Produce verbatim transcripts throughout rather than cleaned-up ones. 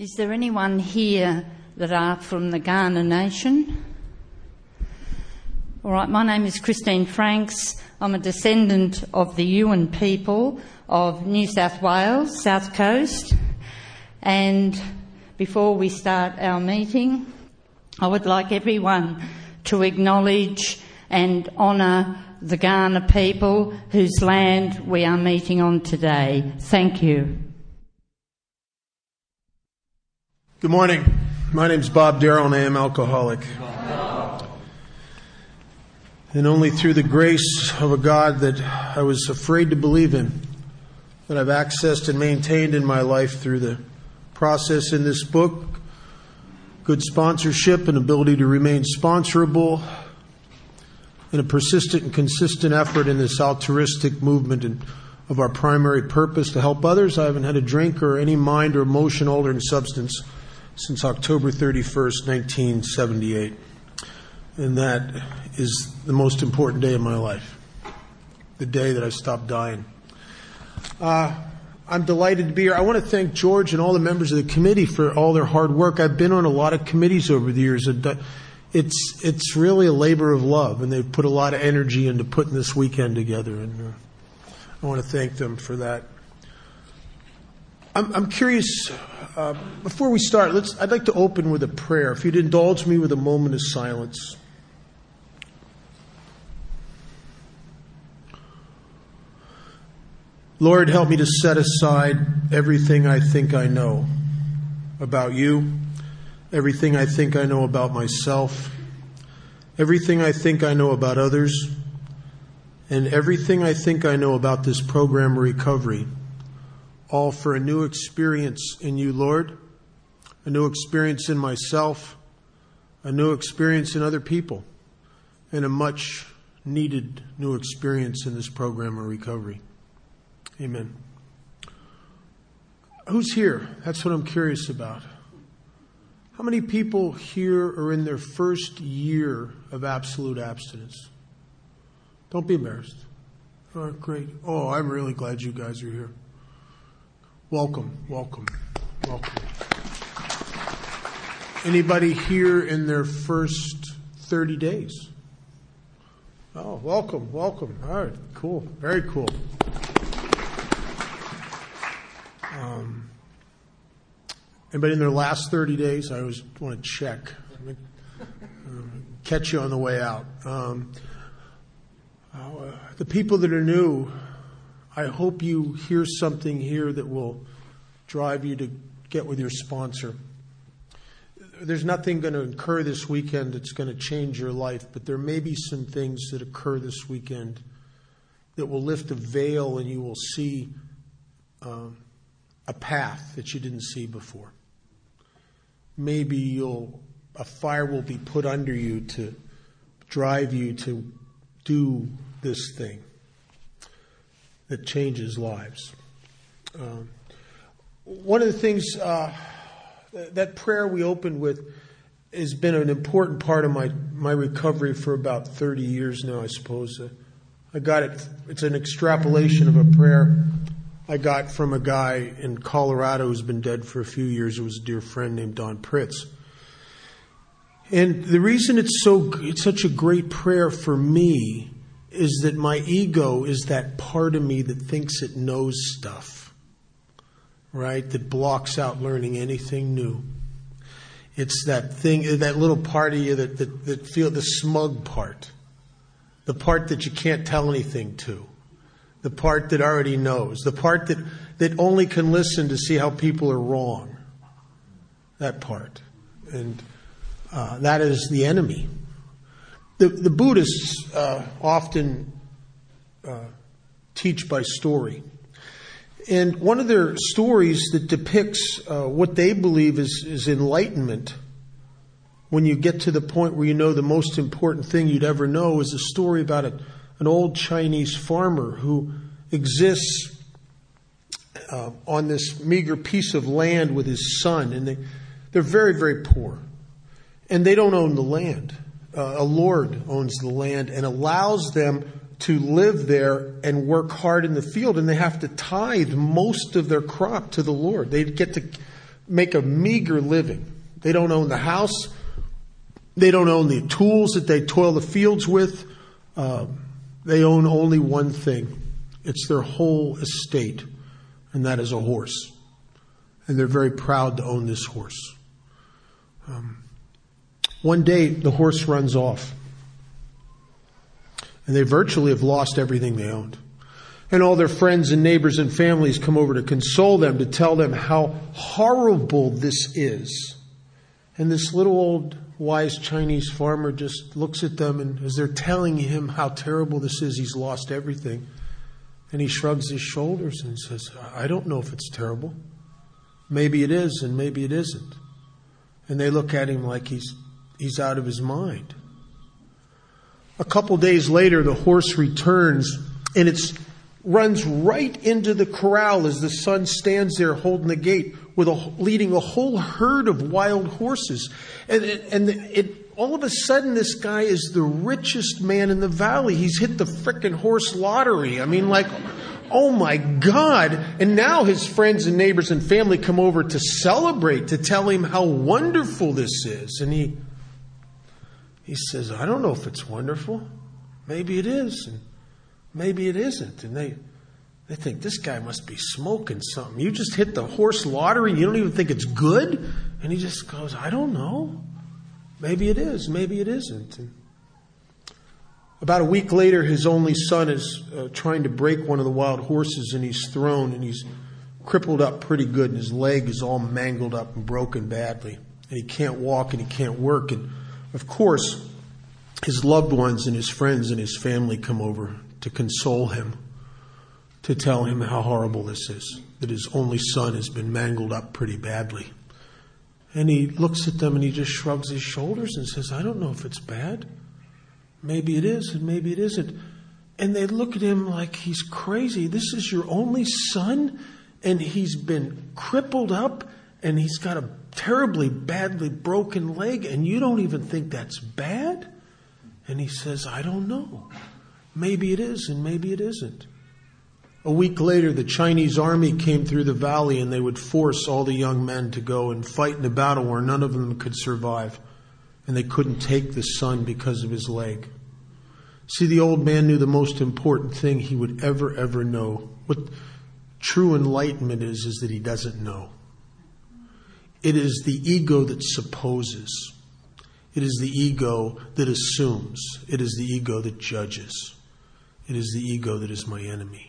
Is there anyone here that are from the Kaurna Nation? All right, my name is Christine Franks. I'm a descendant of the Yuin people of New South Wales, South Coast. And before we start our meeting, I would like everyone to acknowledge and honour the Kaurna people whose land we are meeting on today. Thank you. Good morning. My name's Bob Darrell and I am alcoholic. And only through the grace of a God that I was afraid to believe in, that I've accessed and maintained in my life through the process in this book, good sponsorship and ability to remain sponsorable, and a persistent and consistent effort in this altruistic movement and of our primary purpose to help others. I haven't had a drink or any mind or emotion altering substance since October thirty-first, nineteen seventy-eight. And that is the most important day of my life, the day that I stopped dying. Uh, I'm delighted to be here. I want to thank George and all the members of the committee for all their hard work. I've been on a lot of committees over the years. It's it's really a labor of love, and they've put a lot of energy into putting this weekend together, and uh, I want to thank them for that. I'm, I'm curious, uh, before we start, let's. I'd like to open with a prayer. If you'd indulge me with a moment of silence. Lord, help me to set aside everything I think I know about you, everything I think I know about myself, everything I think I know about others, and everything I think I know about this program of recovery, all for a new experience in you, Lord, a new experience in myself, a new experience in other people, and a much needed new experience in this program of recovery. Amen. Who's here? That's what I'm curious about. How many people here are in their first year of absolute abstinence? Don't be embarrassed. All right, great. Oh, I'm really glad you guys are here. Welcome, welcome, welcome. Anybody here in their first thirty days? Oh, welcome, welcome. All right, cool, very cool. Um, anybody in their last thirty days? I always want to check. Uh, catch you on the way out. Um, uh, the people that are new, I hope you hear something here that will drive you to get with your sponsor. There's nothing going to occur this weekend that's going to change your life, but there may be some things that occur this weekend that will lift a veil and you will see um, a path that you didn't see before. Maybe you'll a fire will be put under you to drive you to do this thing that changes lives. Um, one of the things, uh, that prayer we opened with has been an important part of my, my recovery for about thirty years now, I suppose. Uh, I got it, it's an extrapolation of a prayer I got from a guy in Colorado who's been dead for a few years. It was a dear friend named Don Pritz. And the reason it's so it's such a great prayer for me is that my ego is that part of me that thinks it knows stuff, right? That blocks out learning anything new. It's that thing, that little part of you that, that, that feel the smug part, the part that you can't tell anything to, the part that already knows, the part that, that only can listen to see how people are wrong, that part. And uh, that is the enemy. The, the Buddhists uh, often uh, teach by story. And one of their stories that depicts uh, what they believe is, is enlightenment, when you get to the point where you know the most important thing you'd ever know, is a story about a, an old Chinese farmer who exists uh, on this meager piece of land with his son. And they, they're very, very poor. And they don't own the land. Uh, a lord owns the land and allows them to live there and work hard in the field, and they have to tithe most of their crop to the Lord. They get to make a meager living. They don't own the house. They don't own the tools that they toil the fields with. Uh, they own only one thing. It's their whole estate, and that is a horse. And they're very proud to own this horse. Um, one day, the horse runs off. And they virtually have lost everything they owned. And all their friends and neighbors and families come over to console them, to tell them how horrible this is. And this little old wise Chinese farmer just looks at them, and as they're telling him how terrible this is, he's lost everything. And he shrugs his shoulders and says, I don't know if it's terrible. Maybe it is, and maybe it isn't. And they look at him like he's he's out of his mind. A couple days later, the horse returns, and it runs right into the corral as the son stands there holding the gate, with a, leading a whole herd of wild horses. And, and it, all of a sudden, this guy is the richest man in the valley. He's hit the frickin' horse lottery. I mean, like, oh my God. And now his friends and neighbors and family come over to celebrate, to tell him how wonderful this is. And he, he says, I don't know if it's wonderful. Maybe it is, and maybe it isn't. And they, they think, this guy must be smoking something. You just hit the horse lottery and you don't even think it's good? And he just goes, I don't know. Maybe it is, maybe it isn't. And about a week later, his only son is uh, trying to break one of the wild horses, and he's thrown, and he's crippled up pretty good, and his leg is all mangled up and broken badly. And he can't walk and he can't work. And of course, his loved ones and his friends and his family come over to console him, to tell him how horrible this is, that his only son has been mangled up pretty badly. And he looks at them and he just shrugs his shoulders and says, I don't know if it's bad. Maybe it is and maybe it isn't. And they look at him like he's crazy. This is your only son, and he's been crippled up, and he's got a terribly badly broken leg, and you don't even think that's bad? And he says, I don't know. Maybe it is and maybe it isn't. A week later, the Chinese army came through the valley, and they would force all the young men to go and fight in a battle where none of them could survive. And they couldn't take the son because of his leg. See, the old man knew the most important thing he would ever, ever know. What true enlightenment is, is that he doesn't know. It is the ego that supposes. It is the ego that assumes. It is the ego that judges. It is the ego that is my enemy.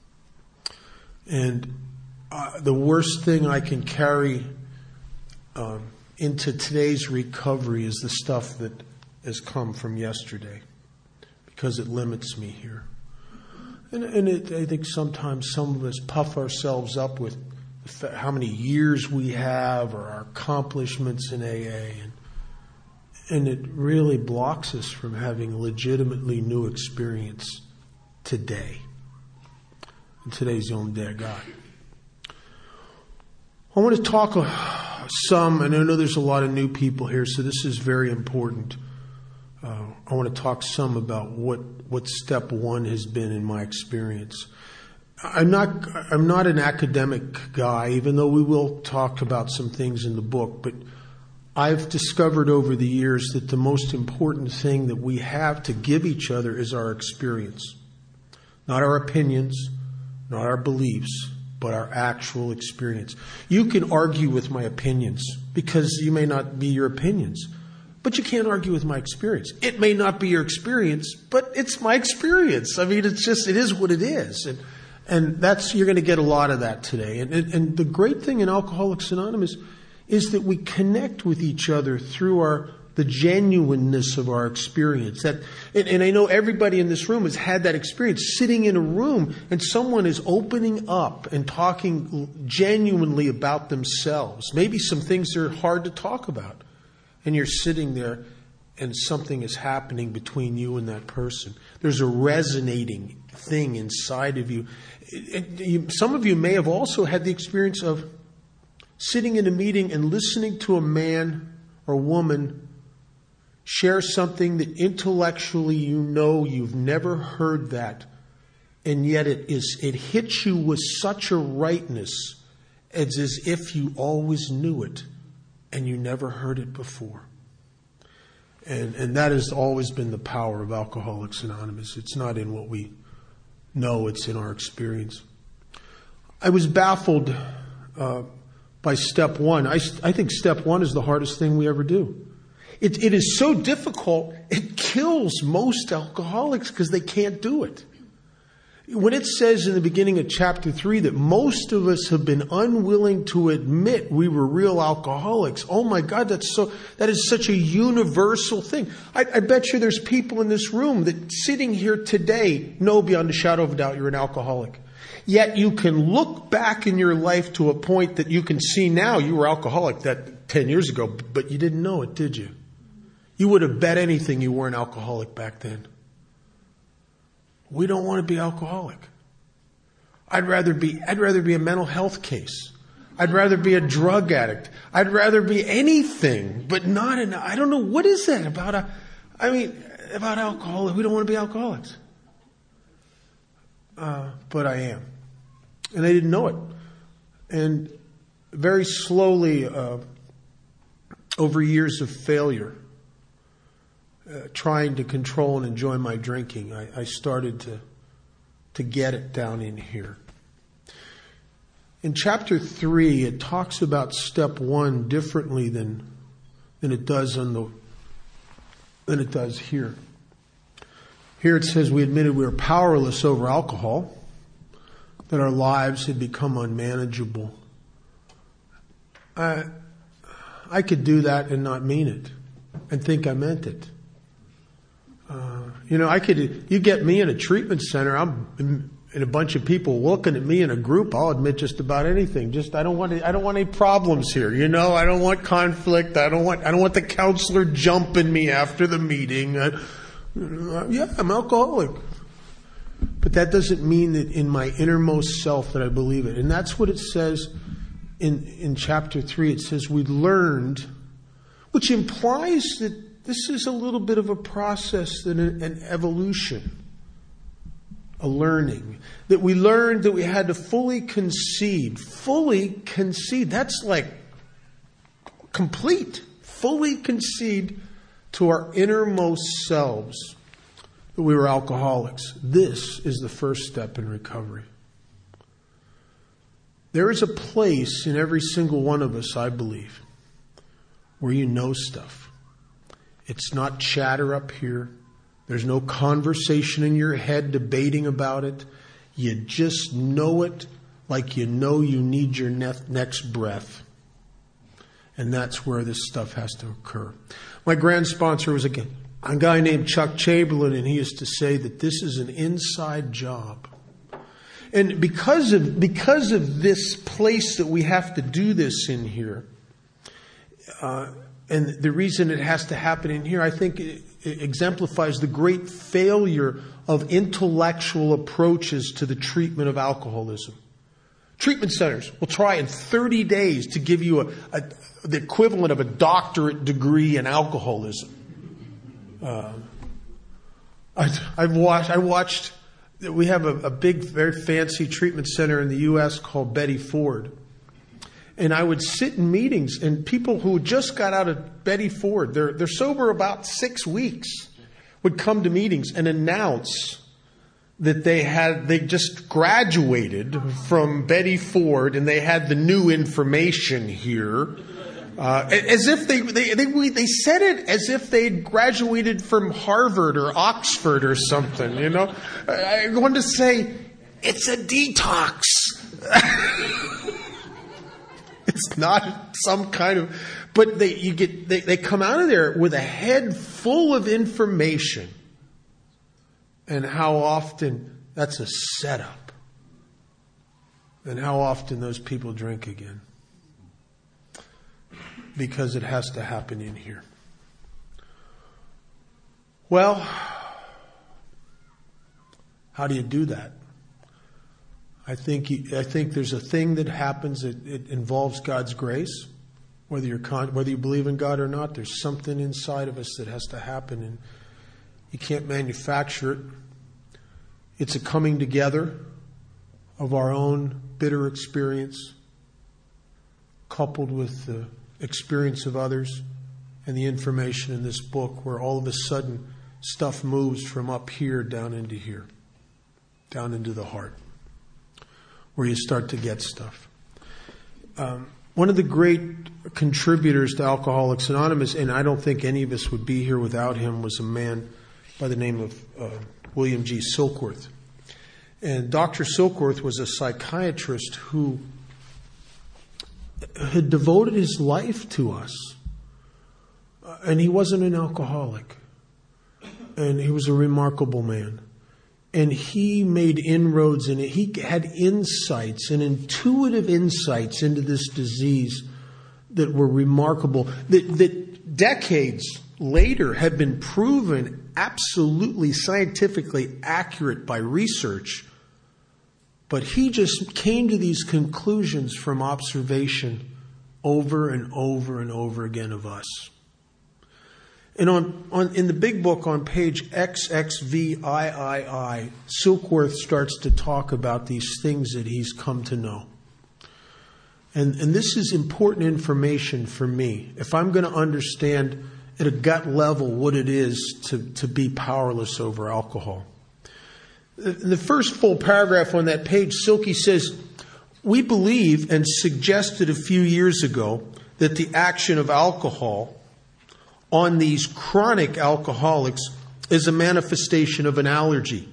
And uh, the worst thing I can carry um, into today's recovery is the stuff that has come from yesterday, because it limits me here. And, and it, I think sometimes some of us puff ourselves up with how many years we have or our accomplishments in A A, and, and it really blocks us from having a legitimately new experience today. And today's the only day I got. I want to talk some, and I know there's a lot of new people here, so this is very important. Uh, I want to talk some about what, what step one has been in my experience. I'm not I'm not an academic guy, even though we will talk about some things in the book, but I've discovered over the years that the most important thing that we have to give each other is our experience. Not our opinions, not our beliefs, but our actual experience. You can argue with my opinions because you may not be your opinions, but you can't argue with my experience. It may not be your experience, but it's my experience. I mean, it's just, it is what it is. And, and that's, you're going to get a lot of that today. And, and, and the great thing in Alcoholics Anonymous is that we connect with each other through our the genuineness of our experience. That, and, and I know everybody in this room has had that experience, sitting in a room and someone is opening up and talking genuinely about themselves. Maybe some things are hard to talk about. And you're sitting there and something is happening between you and that person. There's a resonating thing inside of you. It, it, you. Some of you may have also had the experience of sitting in a meeting and listening to a man or woman share something that intellectually you know you've never heard that, and yet it is it hits you with such a rightness It's as if you always knew it and you never heard it before. And, and that has always been the power of Alcoholics Anonymous. It's not in what we know, it's in our experience. I was baffled uh, by step one. I, I think step one is the hardest thing we ever do. It, it is so difficult, it kills most alcoholics because they can't do it. When it says in the beginning of chapter three that most of us have been unwilling to admit we were real alcoholics, oh my God, that's so, that is such a universal thing. I, I bet you there's people in this room that sitting here today know beyond a shadow of a doubt you're an alcoholic. Yet you can look back in your life to a point that you can see now you were alcoholic that ten years ago, but you didn't know it, did you? You would have bet anything you were an alcoholic back then. We don't want to be alcoholic. I'd rather be, I'd rather be a mental health case. I'd rather be a drug addict. I'd rather be anything, but not an, I don't know, what is that about a, I mean, about alcohol? We don't want to be alcoholics. Uh, but I am. And I didn't know it. And very slowly, uh, over years of failure, Uh, trying to control and enjoy my drinking, I, I started to to get it down in here. In chapter three, it talks about step one differently than than it does on the than it does here. Here it says we admitted we were powerless over alcohol, that our lives had become unmanageable. I I could do that and not mean it, and think I meant it. Uh, you know, I could, you get me in a treatment center, I'm in, in a bunch of people looking at me in a group, I'll admit just about anything. Just, I don't want to, I don't want any problems here. You know, I don't want conflict. I don't want, I don't want the counselor jumping me after the meeting. I, uh, yeah, I'm alcoholic. But that doesn't mean that in my innermost self that I believe it. And that's what it says in, in chapter three. It says we learned, which implies that this is a little bit of a process and an evolution, a learning. That we learned that we had to fully concede. Fully concede. That's like complete. Fully concede to our innermost selves that we were alcoholics. This is the first step in recovery. There is a place in every single one of us, I believe, where you know stuff. It's not chatter up here. There's no conversation in your head debating about it. You just know it like you know you need your next breath. And that's where this stuff has to occur. My grand sponsor was a, a guy named Chuck Chamberlain, and he used to say that this is an inside job. And because of, because of this place that we have to do this in here, uh, and the reason it has to happen in here, I think it, it exemplifies the great failure of intellectual approaches to the treatment of alcoholism. Treatment centers will try in thirty days to give you a, a, the equivalent of a doctorate degree in alcoholism. Uh, I, I've watched, I watched, we have a, a big, very fancy treatment center in the U S called Betty Ford. And I would sit in meetings, and people who just got out of Betty Ford, they're, they're sober about six weeks, would come to meetings and announce that they had, they just graduated from Betty Ford and they had the new information here. Uh, as if they, they, they, they said it as if they'd graduated from Harvard or Oxford or something, you know. I wanted to say, it's a detox. It's not some kind of, but they, you get, they, they come out of there with a head full of information. And how often that's a setup. And how often those people drink again. Because it has to happen in here. Well, how do you do that? I think I think there's a thing that happens. It, it involves God's grace, whether you're con- whether you believe in God or not. There's something inside of us that has to happen, and you can't manufacture it. It's a coming together of our own bitter experience coupled with the experience of others and the information in this book, where all of a sudden stuff moves from up here down into here, down into the heart, where you start to get stuff. Um, one of the great contributors to Alcoholics Anonymous, and I don't think any of us would be here without him, was a man by the name of uh, William G. Silkworth. And Doctor Silkworth was a psychiatrist who had devoted his life to us. Uh, and he wasn't an alcoholic. And he was a remarkable man. And he made inroads in it. He had insights and intuitive insights into this disease that were remarkable, that, that decades later had been proven absolutely scientifically accurate by research. But he just came to these conclusions from observation over and over and over again of us. And on, on in the big book on page X X V I I I, Silkworth starts to talk about these things that he's come to know. And, and this is important information for me. If I'm going to understand at a gut level what it is to, to be powerless over alcohol. In the first full paragraph on that page, Silky says, we believe and suggested a few years ago that the action of alcohol on these chronic alcoholics is a manifestation of an allergy.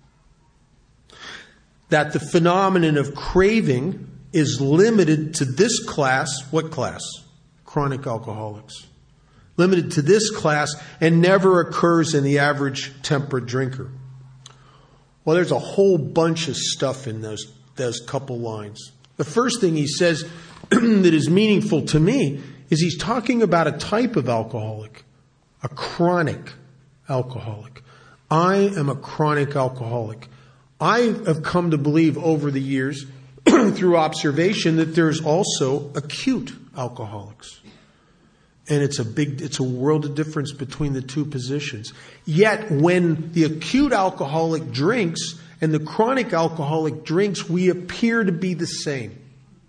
That the phenomenon of craving is limited to this class. What class? Chronic alcoholics. Limited to this class and never occurs in the average temperate drinker. Well, there's a whole bunch of stuff in those, those couple lines. The first thing he says that is meaningful to me is he's talking about a type of alcoholic, a chronic alcoholic. I am a chronic alcoholic. I have come to believe over the years through observation that there's also acute alcoholics. And it's a big, it's a world of difference between the two positions. Yet when the acute alcoholic drinks and the chronic alcoholic drinks, we appear to be the same.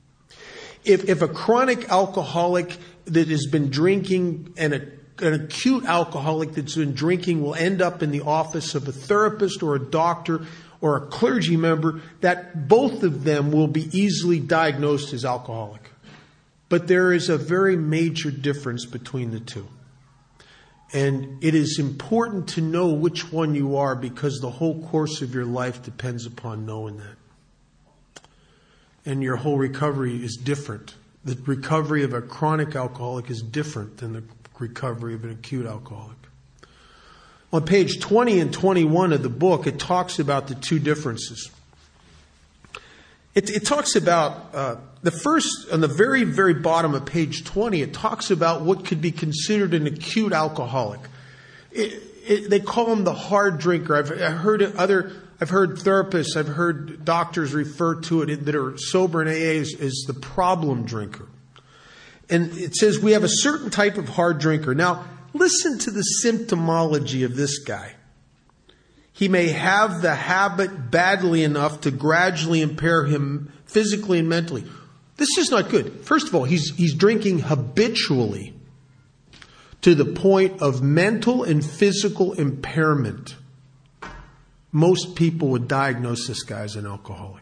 If, if a chronic alcoholic that has been drinking and a, an acute alcoholic that's been drinking will end up in the office of a therapist or a doctor or a clergy member, that both of them will be easily diagnosed as alcoholic. But there is a very major difference between the two. And it is important to know which one you are, because the whole course of your life depends upon knowing that. And your whole recovery is different. The recovery of a chronic alcoholic is different than the recovery of an acute alcoholic. On page twenty and twenty-one of the book, it talks about the two differences. It, it talks about, uh, the first, on the very, very bottom of page twenty, it talks about what could be considered an acute alcoholic. It, it, they call him the hard drinker. I've, I've heard other, I've heard therapists, I've heard doctors refer to it that are sober in A A as, as the problem drinker. And it says we have a certain type of hard drinker. Now, listen to the symptomology of this guy. He may have the habit badly enough to gradually impair him physically and mentally. This is not good. First of all, he's, he's drinking habitually to the point of mental and physical impairment. Most people would diagnose this guy as an alcoholic.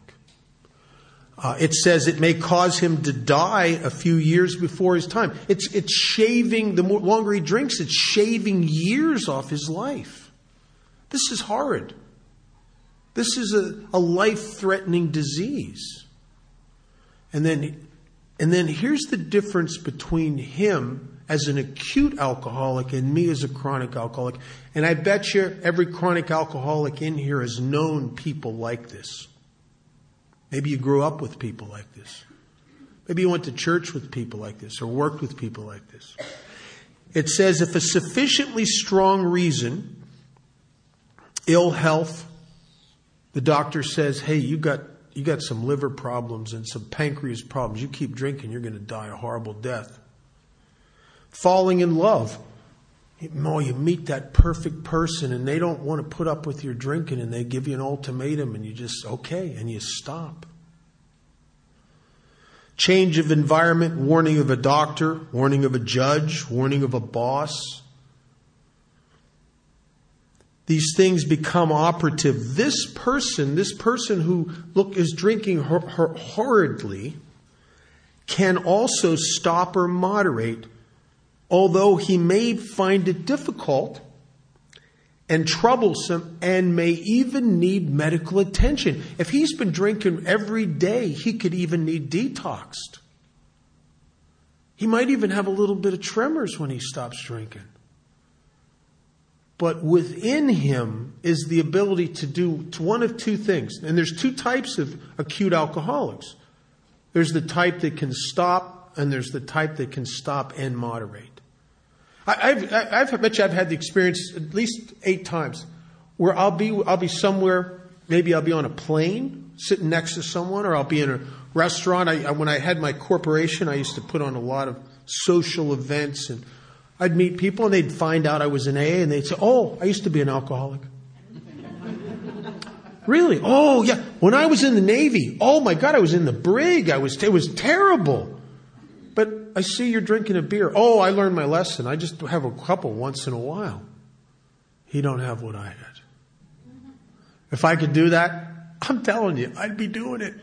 Uh, it says it may cause him to die a few years before his time. It's, it's shaving, the more, longer he drinks, it's shaving years off his life. This is horrid. This is a, a life-threatening disease. And then, and then here's the difference between him as an acute alcoholic and me as a chronic alcoholic. And I bet you every chronic alcoholic in here has known people like this. Maybe you grew up with people like this. Maybe you went to church with people like this or worked with people like this. It says if a sufficiently strong reason, ill health, the doctor says, hey, you got you got some liver problems and some pancreas problems. You keep drinking, you're going to die a horrible death. Falling in love. Oh, you meet that perfect person and they don't want to put up with your drinking and they give you an ultimatum and you just, okay, and you stop. Change of environment, warning of a doctor, warning of a judge, warning of a boss. These things become operative. This person, this person who look is drinking hor- hor- horridly, can also stop or moderate, although he may find it difficult and troublesome and may even need medical attention. If he's been drinking every day, he could even need detoxed. He might even have a little bit of tremors when he stops drinking. But within him is the ability to do one of two things. And there's two types of acute alcoholics. There's the type that can stop, and there's the type that can stop and moderate. I, I've, I've, I bet you I've had the experience at least eight times where I'll be, I'll be somewhere, maybe I'll be on a plane sitting next to someone, or I'll be in a restaurant. I, I, when I had my corporation, I used to put on a lot of social events, and I'd meet people and they'd find out I was in A A and they'd say, "Oh, I used to be an alcoholic." Really? Oh, yeah. When I was in the Navy, oh my God, I was in the brig. I was, it was terrible. But I see you're drinking a beer. Oh, I learned my lesson. I just have a couple once in a while. He don't have what I had. If I could do that, I'm telling you, I'd be doing it.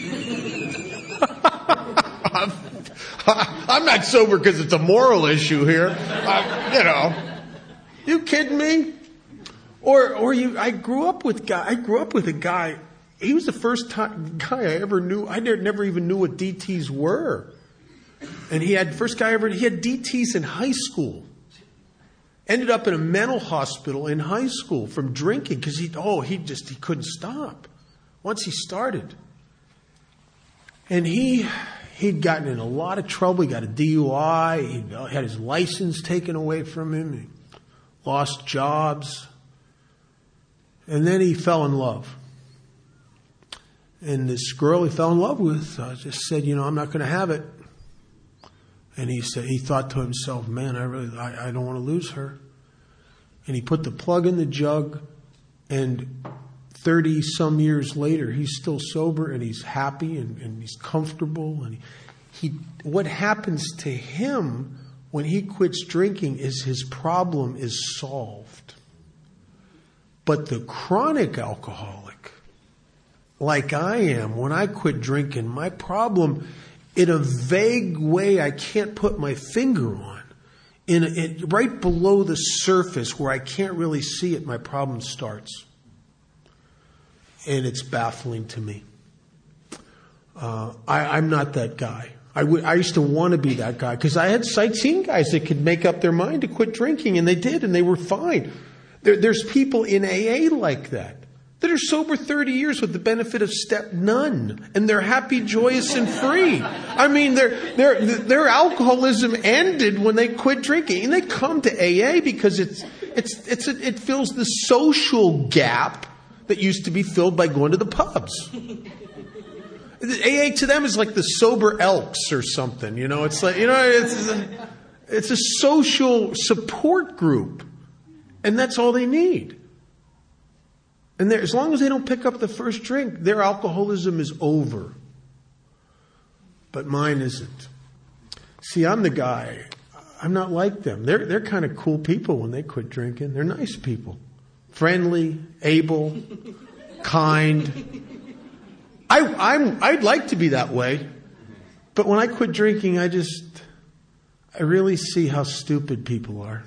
I'm, I'm not sober because it's a moral issue here. I, you know, you kidding me? Or, or you, I grew up with guy, I grew up with a guy, he was the first time, guy I ever knew, I never, never even knew what D Ts were. And he had, first guy ever, he had D Ts in high school. Ended up in a mental hospital in high school from drinking because he, oh, he just, he couldn't stop once he started. And he, he'd gotten in a lot of trouble. He got a D U I. He had his license taken away from him. He lost jobs. And then he fell in love. And this girl he fell in love with uh, just said, you know, I'm not going to have it. And he said, he thought to himself, man, I really, I, I don't want to lose her. And he put the plug in the jug, and thirty some years later, he's still sober and he's happy and, and he's comfortable. And he, he, what happens to him when he quits drinking is his problem is solved. But the chronic alcoholic, like I am, when I quit drinking, my problem, in a vague way I can't put my finger on, in, a, in right below the surface where I can't really see it, my problem starts. And it's baffling to me. Uh, I, I'm not that guy. I, w- I used to want to be that guy because I had sightseeing guys that could make up their mind to quit drinking, and they did, and they were fine. There, there's people in A A like that, that are sober thirty years with the benefit of step none, and they're happy, joyous, and free. I mean, their their their alcoholism ended when they quit drinking, and they come to A A because it's it's it's a, it fills the social gap that used to be filled by going to the pubs. A A to them is like the sober Elks or something, you know. It's like, you know, it's a, it's a social support group, and that's all they need. And as long as they don't pick up the first drink, their alcoholism is over. But mine isn't. See, I'm the guy. I'm not like them. They're they're kind of cool people when they quit drinking. They're nice people, friendly, able, kind. I, I'm, I'd like to be that way, but when I quit drinking, I just, I really see how stupid people are.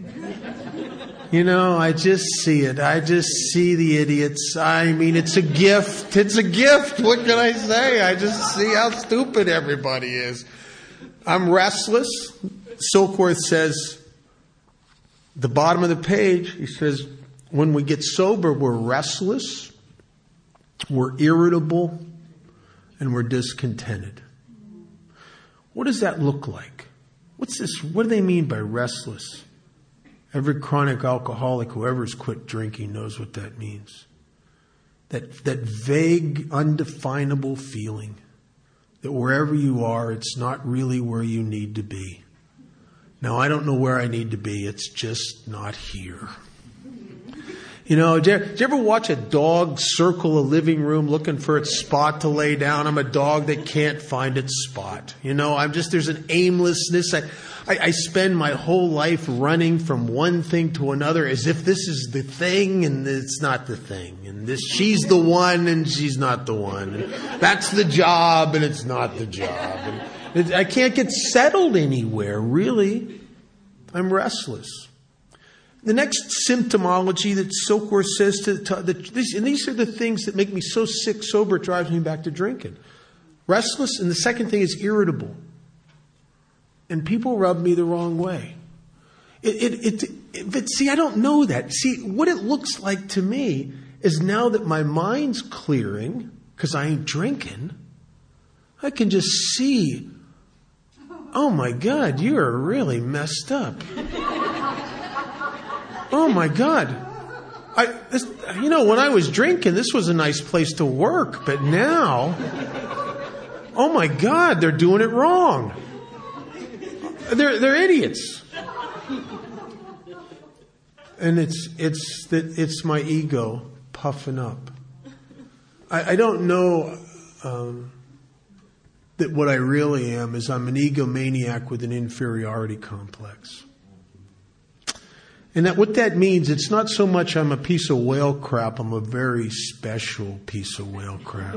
You know, I just see it. I just see the idiots. I mean, it's a gift. It's a gift. What can I say? I just see how stupid everybody is. I'm restless. Silkworth says, the bottom of the page, he says, when we get sober, we're restless. We're irritable, and we're discontented. What does that look like? What's this? What do they mean by restless? Every chronic alcoholic, whoever's quit drinking, knows what that means. That, that vague, undefinable feeling that wherever you are, it's not really where you need to be. Now, I don't know where I need to be. It's just not here. You know, did you, did you ever watch a dog circle a living room looking for its spot to lay down? I'm a dog that can't find its spot. You know, I'm just, there's an aimlessness. I, I, I spend my whole life running from one thing to another as if this is the thing and it's not the thing. And this, she's the one and she's not the one. And that's the job and it's not the job. And it, I can't get settled anywhere, really. I'm restless. The next symptomology that Silkworth says to, to the, these, and these are the things that make me so sick, sober, it drives me back to drinking. Restless, and the second thing is irritable. And people rub me the wrong way. It, it, it, it, but see, I don't know that. See, what it looks like to me is now that my mind's clearing, because I ain't drinking, I can just see, oh my God, you're really messed up. Oh my God. I, this, you know, when I was drinking, this was a nice place to work, but now, oh my God, they're doing it wrong. They're, they're idiots. And it's, it's that it's my ego puffing up. I, I don't know, um, that what I really am is I'm an egomaniac with an inferiority complex. And that what that means, it's not so much I'm a piece of whale crap, I'm a very special piece of whale crap.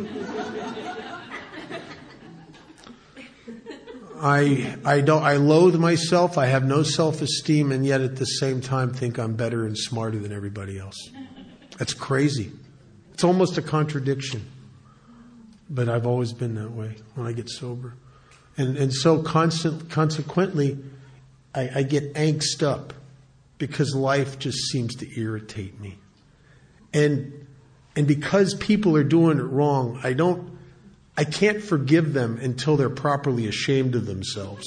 I I don't I loathe myself, I have no self-esteem, and yet at the same time think I'm better and smarter than everybody else. That's crazy. It's almost a contradiction. But I've always been that way when I get sober. And and so constant, consequently, I, I get angst up. Because life just seems to irritate me. And and because people are doing it wrong, I don't I can't forgive them until they're properly ashamed of themselves.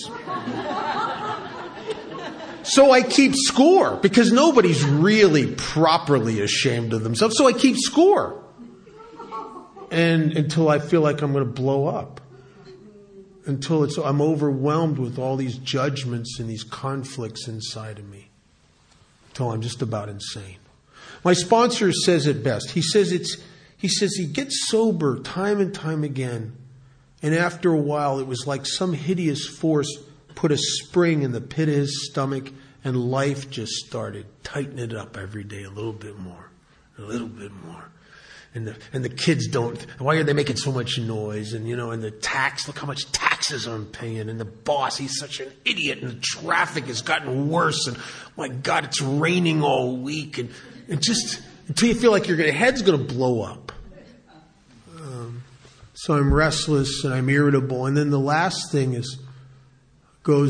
So I keep score because nobody's really properly ashamed of themselves. So I keep score. And until I feel like I'm going to blow up. Until it's I'm overwhelmed with all these judgments and these conflicts inside of me. Until I'm just about insane. My sponsor says it best. He says it's. He says he gets sober time and time again, and after a while, it was like some hideous force put a spring in the pit of his stomach, and life just started tightening it up every day a little bit more, a little bit more. And the and the kids don't. Why are they making so much noise? And you know, and the tax. Look how much taxes I'm paying. And the boss, he's such an idiot. And the traffic has gotten worse. And my God, it's raining all week. And and just until you feel like your head's going to blow up. Um, so I'm restless and I'm irritable. And then the last thing is goes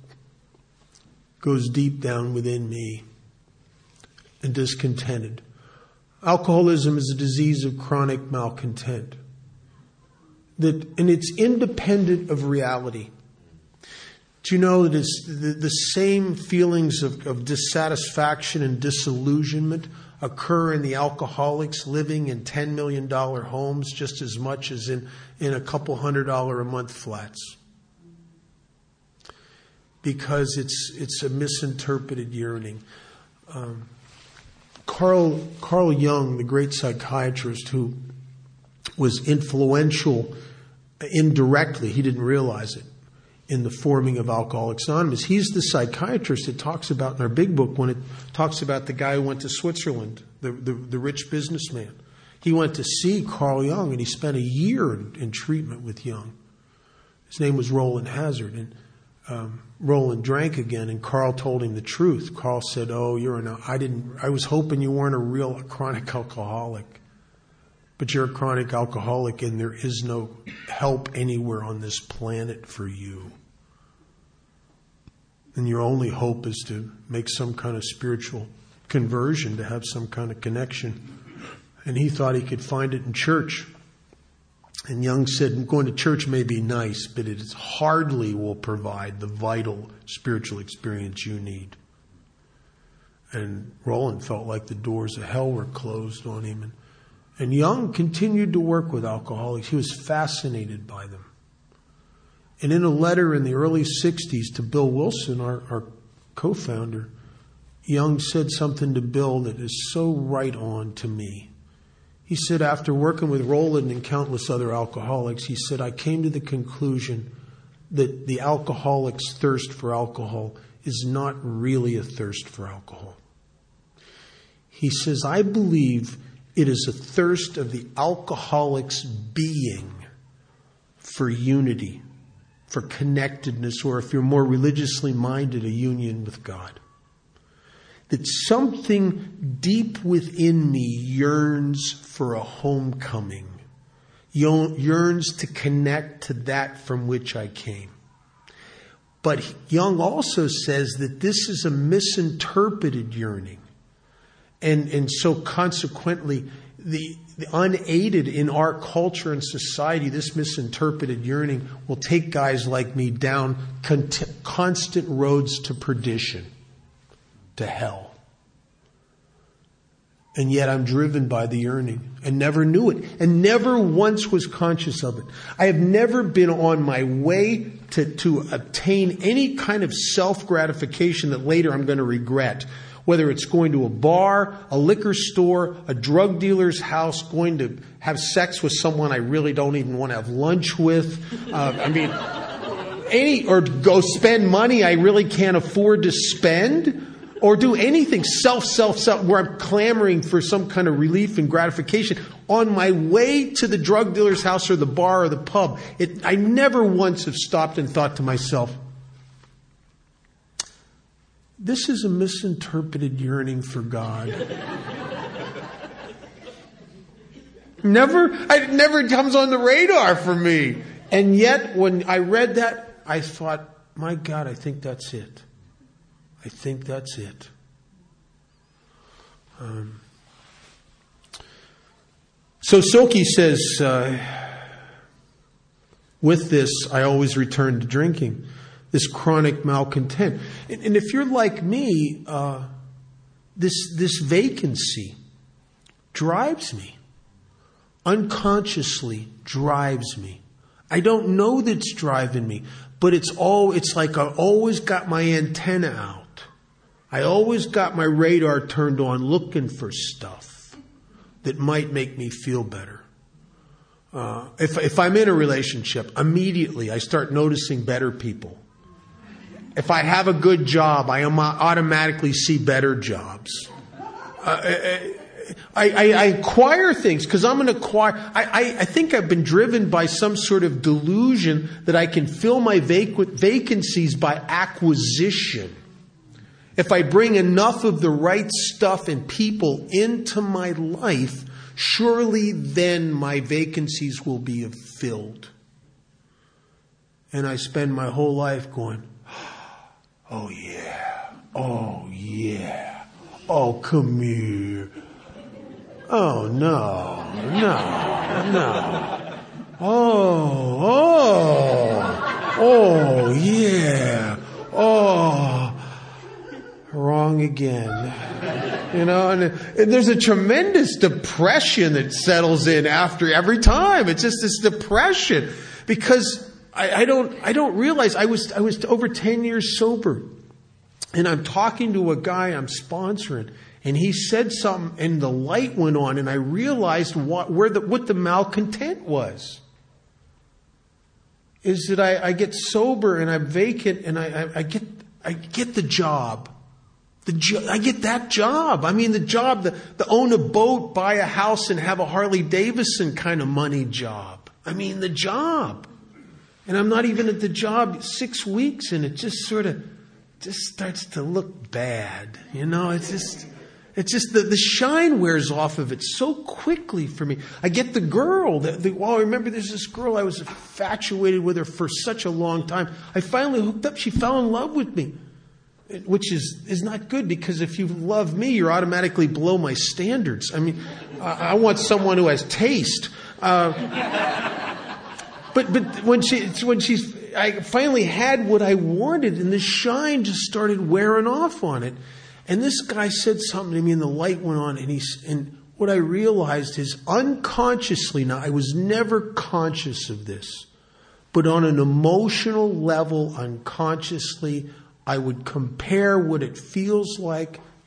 goes deep down within me and discontented. Alcoholism is a disease of chronic malcontent. That, and it's independent of reality. Do you know that it's the, the same feelings of, of dissatisfaction and disillusionment occur in the alcoholics living in ten million dollars homes just as much as in, in a couple hundred dollar a month flats? Because it's it's a misinterpreted yearning. Um, Carl Carl Jung, the great psychiatrist who was influential indirectly, he didn't realize it, in the forming of Alcoholics Anonymous. He's the psychiatrist it talks about in our big book when it talks about the guy who went to Switzerland, the, the, the rich businessman. He went to see Carl Jung and he spent a year in, in treatment with Jung. His name was Roland Hazard. And um, Roland drank again, and Carl told him the truth. Carl said, "Oh, you're an. I didn't. I was hoping you weren't a real chronic alcoholic, but you're a chronic alcoholic, and there is no help anywhere on this planet for you. And your only hope is to make some kind of spiritual conversion, to have some kind of connection." And he thought he could find it in church. And Jung said, going to church may be nice, but it is hardly will provide the vital spiritual experience you need. And Roland felt like the doors of hell were closed on him. And, and Jung continued to work with alcoholics. He was fascinated by them. And in a letter in the early sixties to Bill Wilson, our, our co-founder, Young said something to Bill that is so right on to me. He said, after working with Roland and countless other alcoholics, he said, I came to the conclusion that the alcoholic's thirst for alcohol is not really a thirst for alcohol. He says, I believe it is a thirst of the alcoholic's being for unity, for connectedness, or if you're more religiously minded, a union with God. That something deep within me yearns for a homecoming, yearns to connect to that from which I came. But Young also says that this is a misinterpreted yearning. And, and so consequently, the, the unaided in our culture and society, this misinterpreted yearning will take guys like me down cont- constant roads to perdition, to hell. And yet I'm driven by the yearning and never knew it and never once was conscious of it. I have never been on my way to, to obtain any kind of self-gratification that later I'm going to regret. Whether it's going to a bar, a liquor store, a drug dealer's house, going to have sex with someone I really don't even want to have lunch with. Uh, I mean, any, or go spend money I really can't afford to spend. Or do anything self, self, self, where I'm clamoring for some kind of relief and gratification on my way to the drug dealer's house or the bar or the pub. It, I never once have stopped and thought to myself, this is a misinterpreted yearning for God. never, it never comes on the radar for me. And yet, when I read that, I thought, my God, I think that's it. I think that's it. Um, so Soki says, uh, with this, I always return to drinking. This chronic malcontent. And, and if you're like me, uh, this, this vacancy drives me. Unconsciously drives me. I don't know that it's driving me, but it's all, it's like I always got my antenna out. I always got my radar turned on looking for stuff that might make me feel better. Uh, if, if I'm in a relationship, immediately I start noticing better people. If I have a good job, I automatically see better jobs. Uh, I, I, I acquire things because I'm an acquire. I, I, I think I've been driven by some sort of delusion that I can fill my vac- vacancies by acquisition. If I bring enough of the right stuff and people into my life, surely then my vacancies will be filled. And I spend my whole life going, oh yeah, oh yeah, oh come here. Oh no, no, no. Oh, oh, oh yeah, oh. Wrong again. You know, and, and there's a tremendous depression that settles in after every time. It's just this depression because I, I don't, I don't realize I was, I was over ten years sober, and I'm talking to a guy I'm sponsoring, and he said something, and the light went on, and I realized what, where the, what the malcontent was. Is that I, I get sober and I'm vacant, and I, I, I get, I get the job. The jo- I get that job. I mean, the job, the, the own a boat, buy a house, and have a Harley Davidson kind of money job. I mean, the job. And I'm not even at the job six weeks, and it just sort of just starts to look bad. You know, it's just, it's just the, the shine wears off of it so quickly for me. I get the girl. The, the, well, I remember there's this girl, I was infatuated with her for such a long time. I finally hooked up. She fell in love with me. Which is, is not good, because if you love me, you're automatically below my standards. I mean, I, I want someone who has taste. Uh, but but when she when she's, I finally had what I wanted, and the shine just started wearing off on it. And this guy said something to me, and the light went on, and he's and what I realized is unconsciously, now I was never conscious of this, but on an emotional level, unconsciously, I would compare what it feels like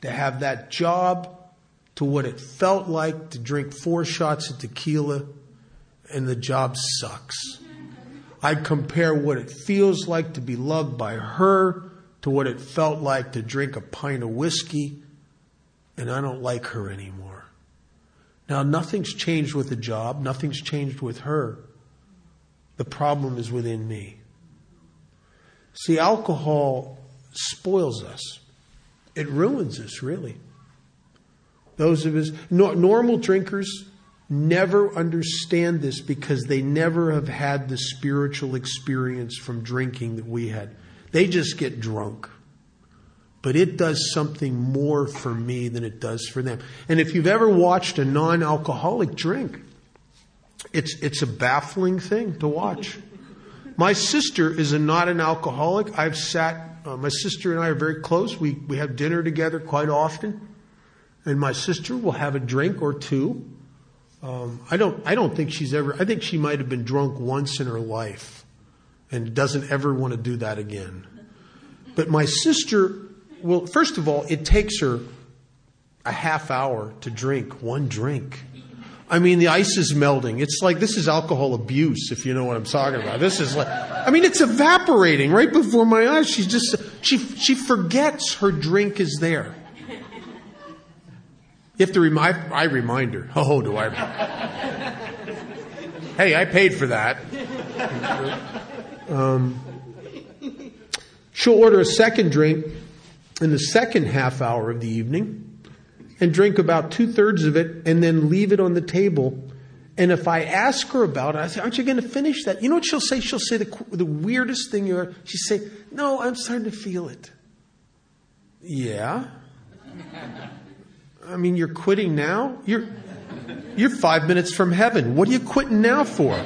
to have that job to what it felt like to drink four shots of tequila, and the job sucks. I'd compare what it feels like to be loved by her to what it felt like to drink a pint of whiskey, and I don't like her anymore. Now, nothing's changed with the job. Nothing's changed with her. The problem is within me. See, alcohol spoils us. It ruins us, really. Those of us, no, normal drinkers never understand this because they never have had the spiritual experience from drinking that we had. They just get drunk. But it does something more for me than it does for them. And if you've ever watched a non-alcoholic drink, it's it's a baffling thing to watch. My sister is a, not an alcoholic. I've sat, uh, my sister and I are very close. We, we have dinner together quite often. And my sister will have a drink or two. Um, I don't I don't think she's ever, I think she might have been drunk once in her life and doesn't ever want to do that again. But my sister, well, first of all, it takes her a half hour to drink one drink. I mean, the ice is melting. It's like, this is alcohol abuse, if you know what I'm talking about. This is like, I mean, it's evaporating right before my eyes. She's just, she she forgets her drink is there. You have to remind, I remind her. Oh, do I? Hey, I paid for that. Um, she'll order a second drink in the second half hour of the evening and drink about two-thirds of it and then leave it on the table. And if I ask her about it, I say, aren't you going to finish that? You know what she'll say? She'll say the, the weirdest thing you ever. She'll say, no, I'm starting to feel it. Yeah? I mean, you're quitting now? You're you're five minutes from heaven. What are you quitting now for?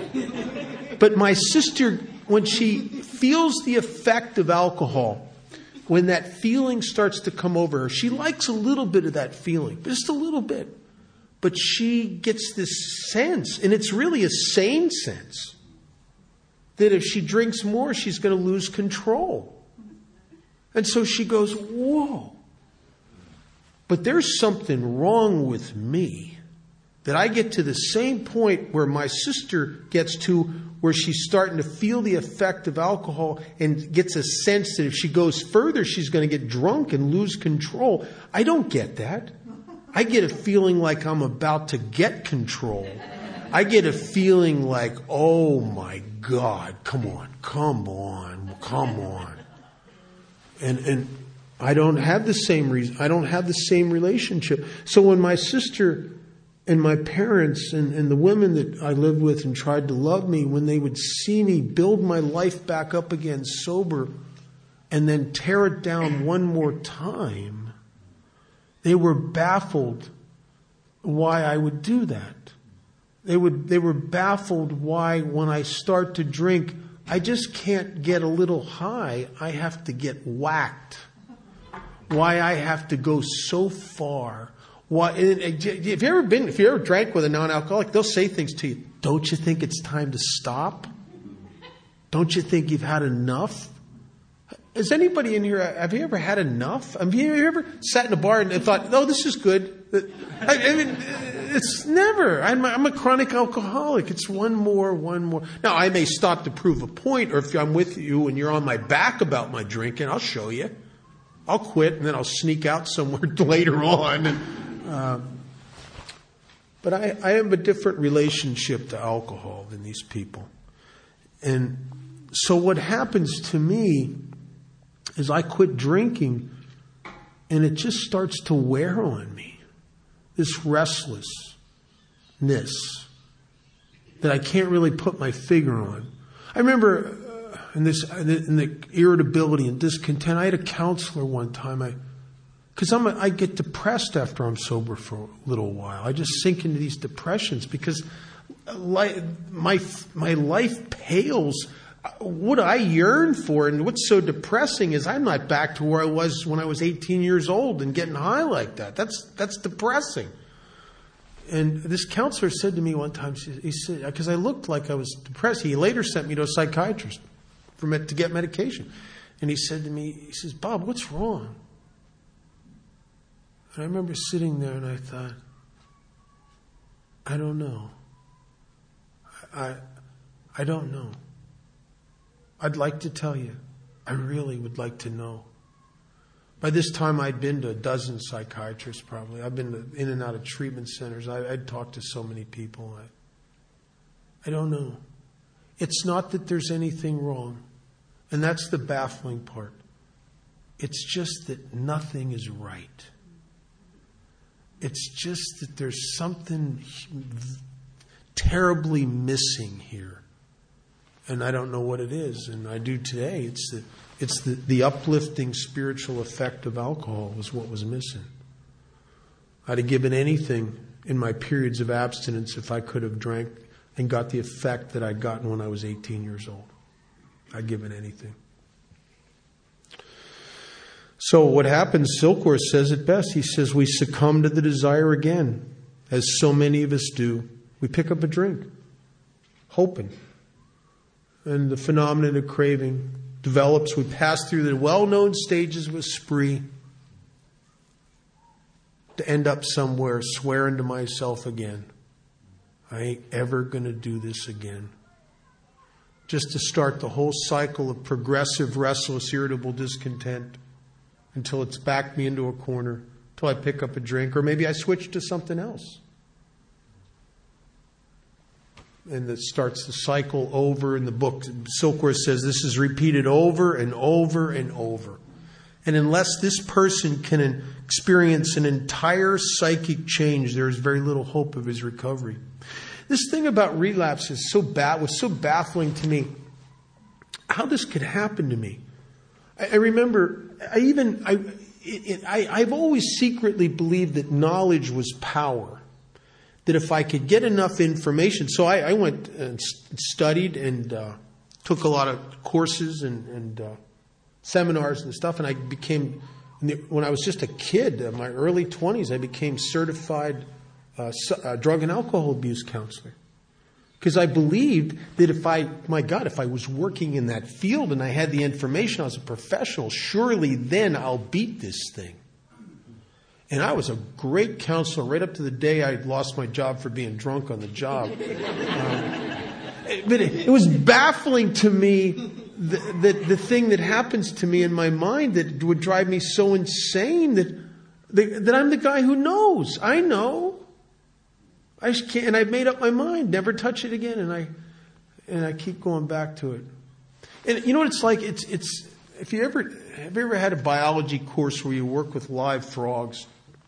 But my sister, when she feels the effect of alcohol, when that feeling starts to come over her, she likes a little bit of that feeling, just a little bit. But she gets this sense, and it's really a sane sense, that if she drinks more, she's going to lose control. And so she goes, whoa. But there's something wrong with me that I get to the same point where my sister gets to, where she's starting to feel the effect of alcohol and gets a sense that if she goes further, she's going to get drunk and lose control. I don't get that. I get a feeling like I'm about to get control. I get a feeling like, oh my God, come on, come on, come on. And, and, I don't have the same reason. I don't have the same relationship. So when my sister and my parents and, and the women that I lived with and tried to love me, when they would see me build my life back up again sober and then tear it down one more time, they were baffled why I would do that. They would, they were baffled why when I start to drink, I just can't get a little high. I have to get whacked. Why I have to go so far. Why, if you ever been, if you ever drank with a non-alcoholic, they'll say things to you. Don't you think it's time to stop? Don't you think you've had enough? Is anybody in here, have you ever had enough? Have you ever sat in a bar and thought, oh, this is good? I, I mean, it's never. I'm a, I'm a chronic alcoholic. It's one more, one more. Now, I may stop to prove a point, or if I'm with you and you're on my back about my drinking, I'll show you. I'll quit and then I'll sneak out somewhere later on. And, um, but I, I have a different relationship to alcohol than these people. And so what happens to me is I quit drinking and it just starts to wear on me. This restlessness that I can't really put my finger on. I remember... And this, and the irritability and discontent. I had a counselor one time. I, because I'm, a, I get depressed after I'm sober for a little while. I just sink into these depressions because, li- my my life pales. What I yearn for, and what's so depressing, is I'm not back to where I was when I was eighteen years old and getting high like that. That's that's depressing. And this counselor said to me one time, he said, because I looked like I was depressed. He later sent me to a psychiatrist for med- to get medication. And he said to me, he says, Bob, what's wrong? And I remember sitting there and I thought, I don't know. I, I don't know. I'd like to tell you. I really would like to know. By this time, I'd been to a dozen psychiatrists probably. I've been to, in and out of treatment centers. I, I'd talked to so many people. I, I don't know. It's not that there's anything wrong. And that's the baffling part. It's just that nothing is right. It's just that there's something terribly missing here. And I don't know what it is. And I do today. It's the, it's the, the uplifting spiritual effect of alcohol was what was missing. I'd have given anything in my periods of abstinence if I could have drank and got the effect that I'd gotten when I was eighteen years old. I'd given anything. So what happens, Silkworth says it best. He says, we succumb to the desire again, as so many of us do. We pick up a drink, hoping. And the phenomenon of craving develops. We pass through the well-known stages of a spree to end up somewhere swearing to myself again, I ain't ever going to do this again. Just to start the whole cycle of progressive, restless, irritable discontent until it's backed me into a corner, until I pick up a drink, or maybe I switch to something else. And that starts the cycle over. In the book, Silkworth says this is repeated over and over and over. And unless this person can experience an entire psychic change, there is very little hope of his recovery. This thing about relapse is so bad, was so baffling to me. How this could happen to me. I, I remember, I even, I, it, I, I've always secretly believed that knowledge was power. That if I could get enough information, so I, I went and studied and uh, took a lot of courses and, and uh, seminars and stuff, and I became, when I was just a kid, in my early twenties, I became certified uh, uh, drug and alcohol abuse counselor. Because I believed that if I, my God, if I was working in that field and I had the information, I was a professional, surely then I'll beat this thing. And I was a great counselor right up to the day I lost my job for being drunk on the job. Um, but it, it was baffling to me that the, the thing that happens to me in my mind that would drive me so insane that, that, that I'm the guy who knows. I know. I just can't, and I've made up my mind, never touch it again, and I and I keep going back to it. And you know what it's like? It's it's if you ever have you ever had a biology course where you work with live frogs?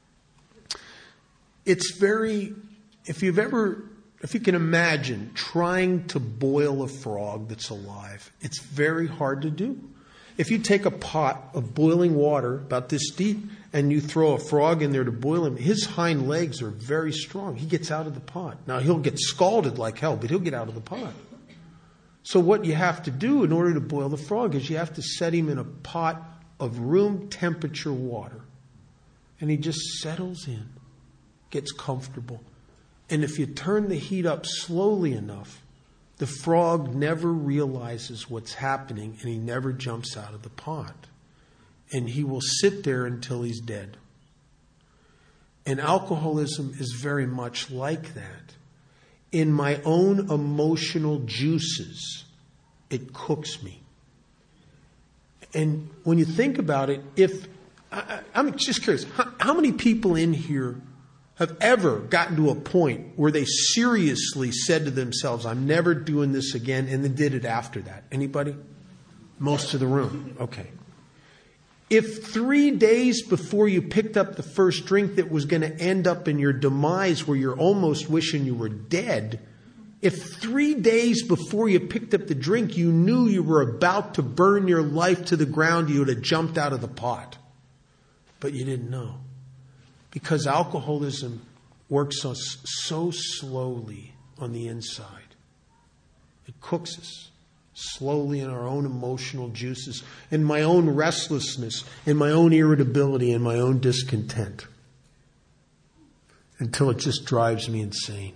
It's very, if you've ever, if you can imagine trying to boil a frog that's alive, it's very hard to do. If you take a pot of boiling water about this deep and you throw a frog in there to boil him, his hind legs are very strong. He gets out of the pot. Now he'll get scalded like hell, but he'll get out of the pot. So what you have to do in order to boil the frog is you have to set him in a pot of room temperature water. And he just settles in, gets comfortable. And if you turn the heat up slowly enough, the frog never realizes what's happening and he never jumps out of the pot. And he will sit there until he's dead. And alcoholism is very much like that. In my own emotional juices, it cooks me. And when you think about it, if I, I'm just curious, how, how many people in here have ever gotten to a point where they seriously said to themselves, I'm never doing this again, and then did it after that? Anybody? Most of the room. Okay. If three days before you picked up the first drink that was going to end up in your demise where you're almost wishing you were dead, if three days before you picked up the drink you knew you were about to burn your life to the ground, you would have jumped out of the pot. But you didn't know. Because alcoholism works us so slowly on the inside. It cooks us slowly in our own emotional juices, in my own restlessness, in my own irritability, in my own discontent. Until it just drives me insane.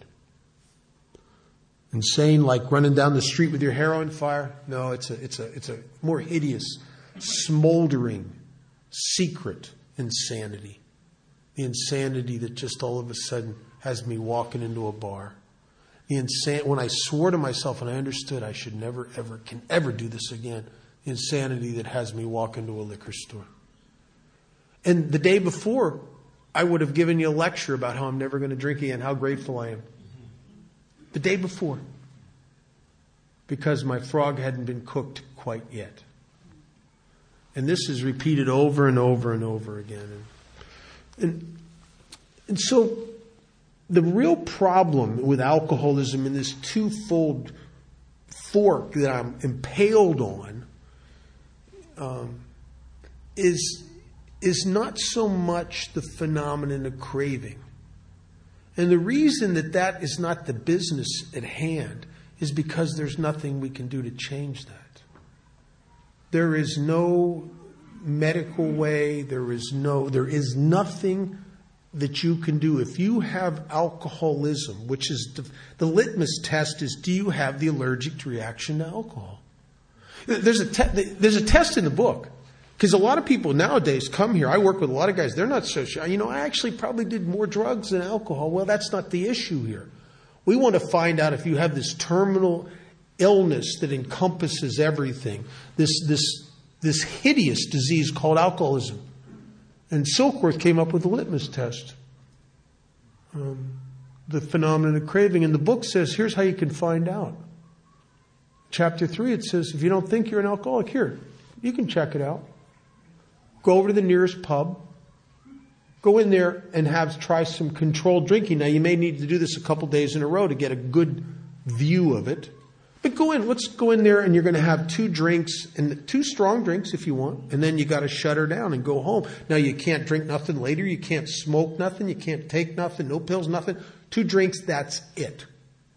Insane like running down the street with your hair on fire? No, it's a, it's a, it's a more hideous, smoldering, secret insanity. The insanity that just all of a sudden has me walking into a bar. The insan- when I swore to myself and I understood I should never, ever, can ever do this again. The insanity that has me walk into a liquor store. And the day before, I would have given you a lecture about how I'm never going to drink again, how grateful I am. The day before. Because my frog hadn't been cooked quite yet. And this is repeated over and over and over again. And, and, and so the real problem with alcoholism in this twofold fork that I'm impaled on um, is, is not so much the phenomenon of craving. And the reason that that is not the business at hand is because there's nothing we can do to change that. There is no medical way, there is no, there is nothing that you can do. If you have alcoholism, which is the, the litmus test is, do you have the allergic reaction to alcohol? There's a, te- there's a test in the book. Because a lot of people nowadays come here. I work with a lot of guys. They're not so sure. You know, I actually probably did more drugs than alcohol. Well, that's not the issue here. We want to find out if you have this terminal illness that encompasses everything. This, this, this hideous disease called alcoholism. And Silkworth came up with a litmus test. Um, the phenomenon of craving. And the book says, here's how you can find out. Chapter three, it says, if you don't think you're an alcoholic, here, you can check it out. Go over to the nearest pub. Go in there and have try some controlled drinking. Now, you may need to do this a couple days in a row to get a good view of it. But go in. Let's go in there and you're going to have two drinks, and two strong drinks if you want. And then you got to shut her down and go home. Now, you can't drink nothing later. You can't smoke nothing. You can't take nothing. No pills, nothing. Two drinks, that's it.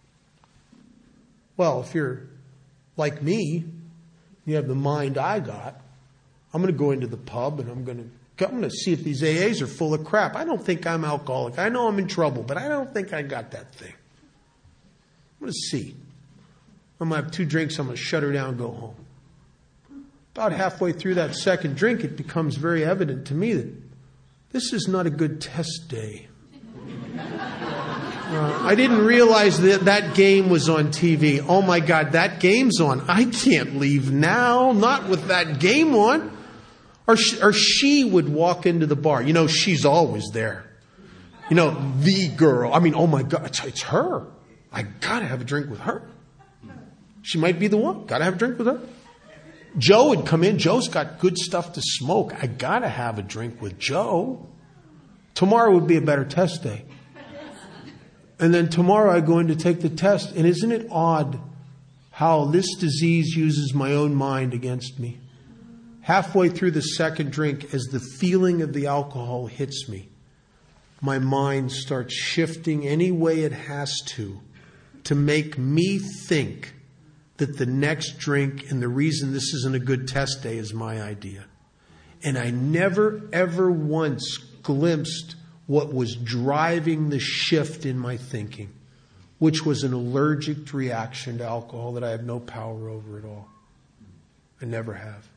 Well, if you're like me, you have the mind I got. I'm going to go into the pub and I'm going to, I'm going to see if these A As are full of crap. I don't think I'm alcoholic. I know I'm in trouble, but I don't think I got that thing. I'm going to see. I'm going to have two drinks. I'm going to shut her down and go home. About halfway through that second drink, it becomes very evident to me that this is not a good test day. Uh, I didn't realize that that game was on T V. Oh my God, that game's on. I can't leave now, not with that game on. Or she, or she would walk into the bar. You know, she's always there. You know, the girl. I mean, oh my God, it's, it's her. I got to have a drink with her. She might be the one. Got to have a drink with her. Joe would come in. Joe's got good stuff to smoke. I got to have a drink with Joe. Tomorrow would be a better test day. And then tomorrow I go in to take the test. And isn't it odd how this disease uses my own mind against me? Halfway through the second drink, as the feeling of the alcohol hits me, my mind starts shifting any way it has to, to make me think that the next drink and the reason this isn't a good test day is my idea. And I never, ever once glimpsed what was driving the shift in my thinking, which was an allergic reaction to alcohol that I have no power over at all. I never have.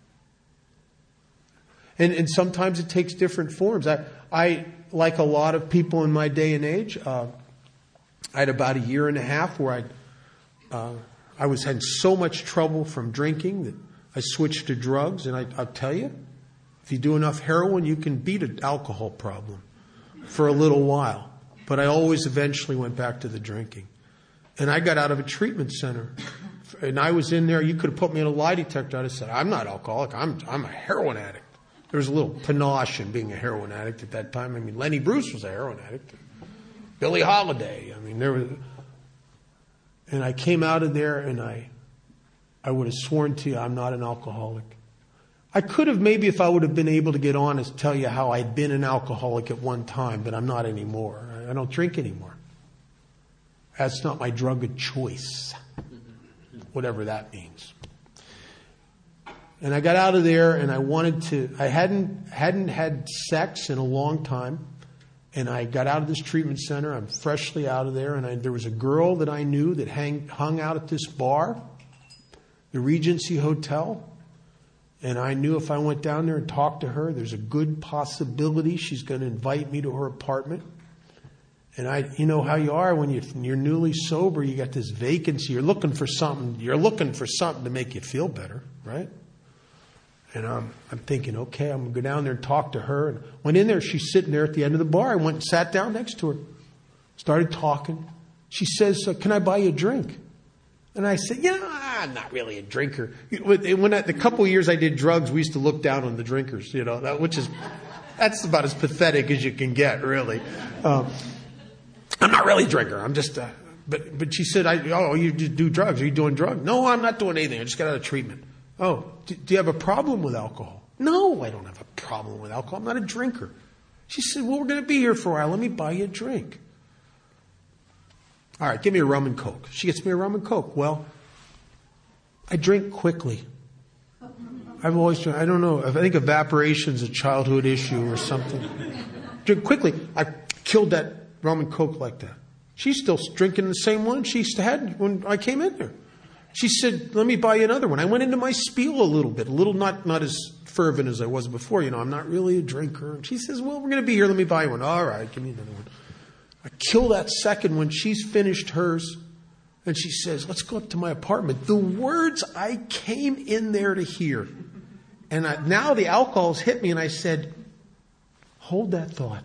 And, and sometimes it takes different forms. I, I, like a lot of people in my day and age, uh, I had about a year and a half where I, uh, I was had so much trouble from drinking that I switched to drugs. And I, I'll tell you, if you do enough heroin, you can beat an alcohol problem for a little while. But I always eventually went back to the drinking. And I got out of a treatment center. And I was in there. You could have put me in a lie detector. I'd have said, I'm not alcoholic. I'm, I'm a heroin addict. There was a little panache in being a heroin addict at that time. I mean, Lenny Bruce was a heroin addict. Billie Holiday. I mean, there was... And I came out of there and I, I would have sworn to you I'm not an alcoholic. I could have maybe, if I would have been able to get honest, tell you how I'd been an alcoholic at one time, but I'm not anymore. I don't drink anymore. That's not my drug of choice, whatever that means. And I got out of there and I wanted to, I hadn't, hadn't had sex in a long time. And I got out of this treatment center. I'm freshly out of there. And I, there was a girl that I knew that hang, hung out at this bar, the Regency Hotel. And I knew if I went down there and talked to her, there's a good possibility she's going to invite me to her apartment. And I, you know how you are when you, you're newly sober, you got this vacancy. You're looking for something. You're looking for something to make you feel better, right? And um, I'm thinking, okay, I'm going to go down there and talk to her. And went in there. She's sitting there at the end of the bar. I went and sat down next to her. Started talking. She says, uh, "Can I buy you a drink?" And I said, "Yeah, I'm not really a drinker." When I, the couple of years I did drugs, we used to look down on the drinkers, you know, that, which is that's about as pathetic as you can get, really. Um, I'm not really a drinker. I'm just, uh, but but she said, I, "Oh, you do drugs? Are you doing drugs?" "No, I'm not doing anything. I just got out of treatment." "Oh, do, do you have a problem with alcohol?" "No, I don't have a problem with alcohol. I'm not a drinker." She said, "Well, we're going to be here for a while. Let me buy you a drink." "All right, give me a rum and Coke." She gets me a rum and Coke. Well, I drink quickly. I've always drunk. I don't know. I think evaporation's a childhood issue or something. Drink quickly. I killed that rum and Coke like that. She's still drinking the same one she had when I came in there. She said, "Let me buy you another one." I went into my spiel a little bit, a little not, not as fervent as I was before. You know, I'm not really a drinker. And she says, "Well, we're going to be here. Let me buy you one." "All right, give me another one." I kill that second when she's finished hers. And she says, "Let's go up to my apartment." The words I came in there to hear. And I, now the alcohol's hit me and I said, "Hold that thought."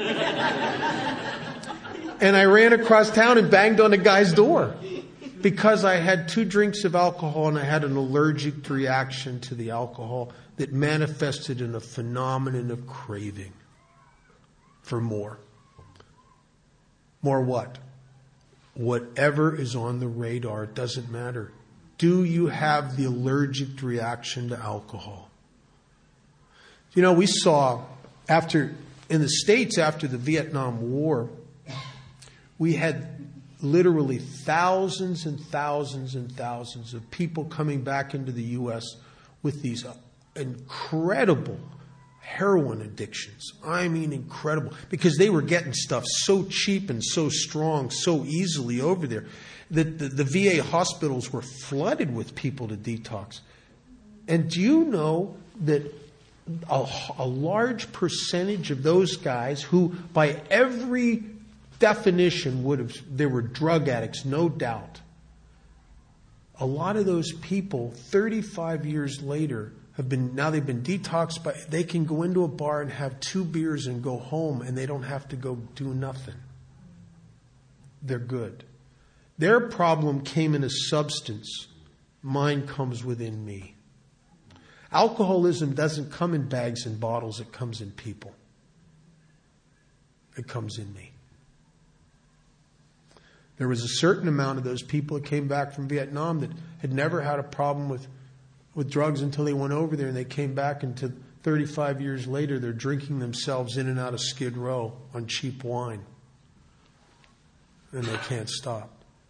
And I ran across town and banged on the guy's door. Because I had two drinks of alcohol and I had an allergic reaction to the alcohol that manifested in a phenomenon of craving for more. More what? Whatever is on the radar, it doesn't matter. Do you have the allergic reaction to alcohol? You know, we saw after, in the States after the Vietnam War, we had literally thousands and thousands and thousands of people coming back into the U S with these incredible heroin addictions. I mean incredible. Because they were getting stuff so cheap and so strong so easily over there that the, the V A hospitals were flooded with people to detox. And do you know that a, a large percentage of those guys who by every definition would have, they were drug addicts, no doubt. A lot of those people, thirty-five years later, have been, now they've been detoxed, but they can go into a bar and have two beers and go home and they don't have to go do nothing. They're good. Their problem came in a substance. Mine comes within me. Alcoholism doesn't come in bags and bottles. It comes in people. It comes in me. There was a certain amount of those people that came back from Vietnam that had never had a problem with, with drugs until they went over there, and they came back, and to thirty-five years later, they're drinking themselves in and out of Skid Row on cheap wine. And they can't stop.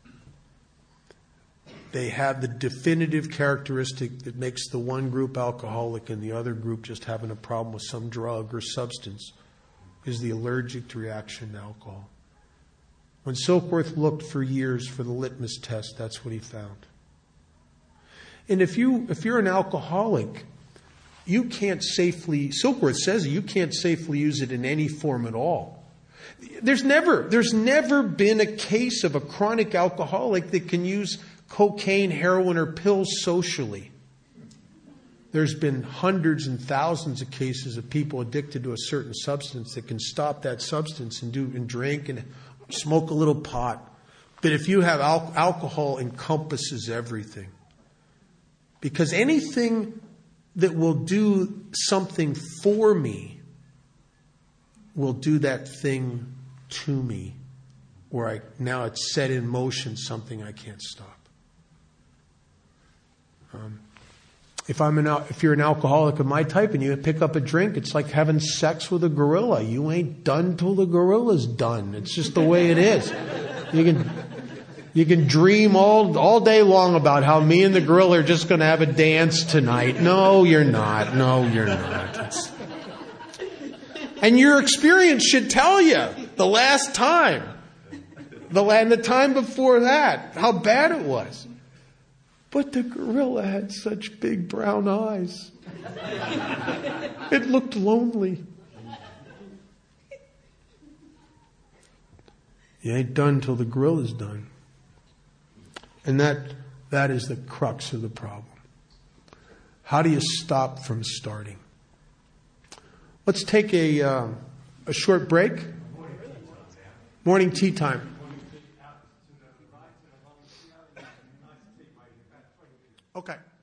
They have the definitive characteristic that makes the one group alcoholic and the other group just having a problem with some drug or substance, is the allergic reaction to alcohol. When Silkworth looked for years for the litmus test, that's what he found. And if you if you're an alcoholic, you can't safely, Silkworth says you can't safely use it in any form at all. There's never there's never been a case of a chronic alcoholic that can use cocaine, heroin, or pills socially. There's been hundreds and thousands of cases of people addicted to a certain substance that can stop that substance and do and drink and smoke a little pot. But if you have al- alcohol encompasses everything. Because anything that will do something for me will do that thing to me, where I now it's set in motion something I can't stop. Um, if I'm an if you're an alcoholic of my type and you pick up a drink, it's like having sex with a gorilla. You ain't done till the gorilla's done. It's just the way it is. You can you can dream all all day long about how me and the gorilla are just going to have a dance tonight. No, you're not. No, you're not. It's, and your experience should tell you the last time, the and the time before that, how bad it was. But the gorilla had such big brown eyes. It looked lonely. You ain't done till the grill is done. And that that is the crux of the problem. How do you stop from starting? Let's take a uh, a short break. Morning tea time. Okay.